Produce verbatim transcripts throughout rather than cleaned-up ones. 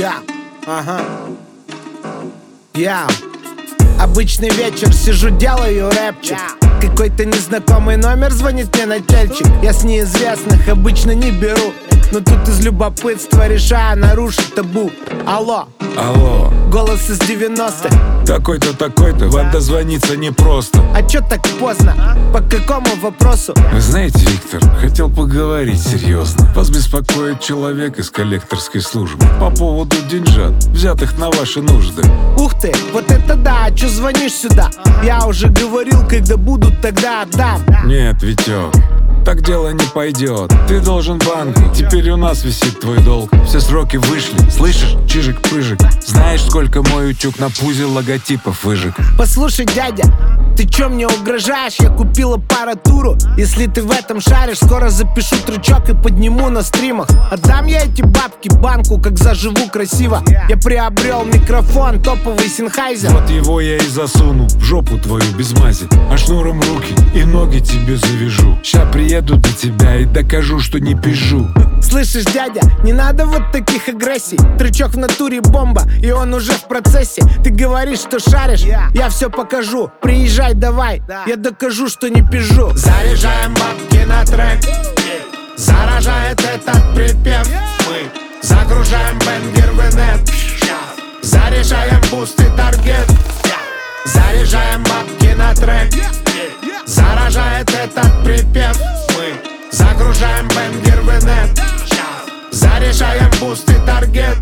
Я, ага, я. Обычный вечер, сижу, делаю рэпчик. Какой-то незнакомый номер звонит мне нательчик. Я с неизвестных обычно не беру, но тут из любопытства решаю нарушить табу. Алло. Алло. Голос из девяностых. Такой-то, такой-то, вам дозвониться непросто. А чё так поздно? По какому вопросу? Вы знаете, Виктор, хотел поговорить серьезно. Вас беспокоит человек из коллекторской службы по поводу деньжат, взятых на ваши нужды. Ух ты, вот это да, а чё звонишь сюда? Я уже говорил, когда будут, тогда отдам. Нет, Витек, так дело не пойдет. Ты должен банку, теперь у нас висит твой долг. Все сроки вышли, слышишь, чижик-пыжик. Знаешь, сколько мой утюг на пузе логотипов выжег? Послушай, дядя, ты чё мне угрожаешь? Я купил аппаратуру. Если ты в этом шаришь, скоро запишу трючок и подниму на стримах. Отдам я эти бабки банку, как заживу красиво. Я приобрел микрофон, топовый Sennheiser. Вот его я и засуну в жопу твою без мази, а шнуром руки и ноги тебе завяжу. Ща приеду до тебя и докажу, что не пизжу. Слышишь, дядя, не надо вот таких агрессий. Трючок в натуре бомба, и он уже в процессе. Ты говоришь, что шаришь, я все покажу. Приезжай давай, я докажу, что не пизжу. Заряжаем бабки на трек, заражает этот припев. Мы загружаем бенгер в инет, заряжаем буст и таргет. Заряжаем бабки на трек, заражает этот припев. Мы загружаем бенгер в инет, заряжаем буст и таргет.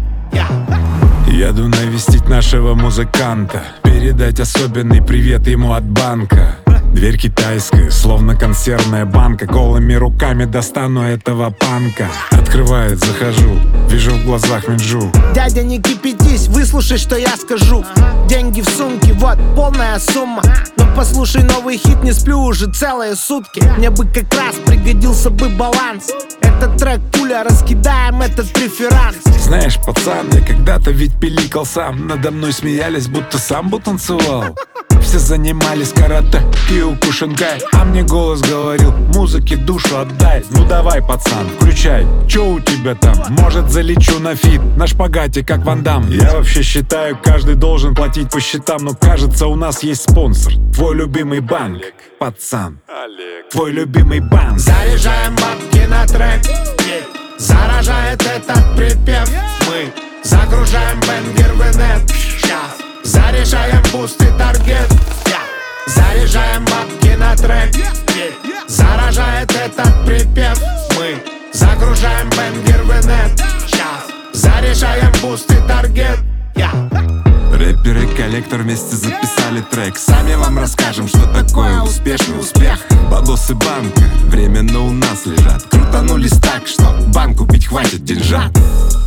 Еду навестить нашего музыканта, передать особенный привет ему от банка. Дверь китайская, словно консервная банка. Голыми руками достану этого панка. Открывает, захожу, вижу в глазах Минджу. Дядя, не кипятись, выслушай, что я скажу. Деньги в сумке, вот, полная сумма. Но послушай новый хит, не сплю уже целые сутки. Мне бы как раз пригодился бы баланс. Этот трек пуля, раскидаем этот преферанс. Знаешь, пацан, я когда-то ведь пиликал сам. Надо мной смеялись, будто сам бы танцевал. Все занимались карате и укушенкай, а мне голос говорил: музыке душу отдай. Ну давай, пацан, включай, чё у тебя там? Может, залечу на фит, на шпагате, как Ван Дам. Я вообще считаю, каждый должен платить по счетам, но кажется, у нас есть спонсор. Твой любимый банк, пацан, Олег. Твой любимый банк. Заряжаем бабки на трек, заражает этот припев. Мы загружаем бенгер в инет, заряжаем буст и таргет. Заряжаем бабки на трек, заражает этот припев. Мы загружаем бенгер в инет, заряжаем буст и таргет. Рэпер и коллектор вместе записали трек. Сами вам расскажем, что такое успешный успех. Бабосы банка временно у нас лежат. Крутанулись так, что банку пить хватит деньжат.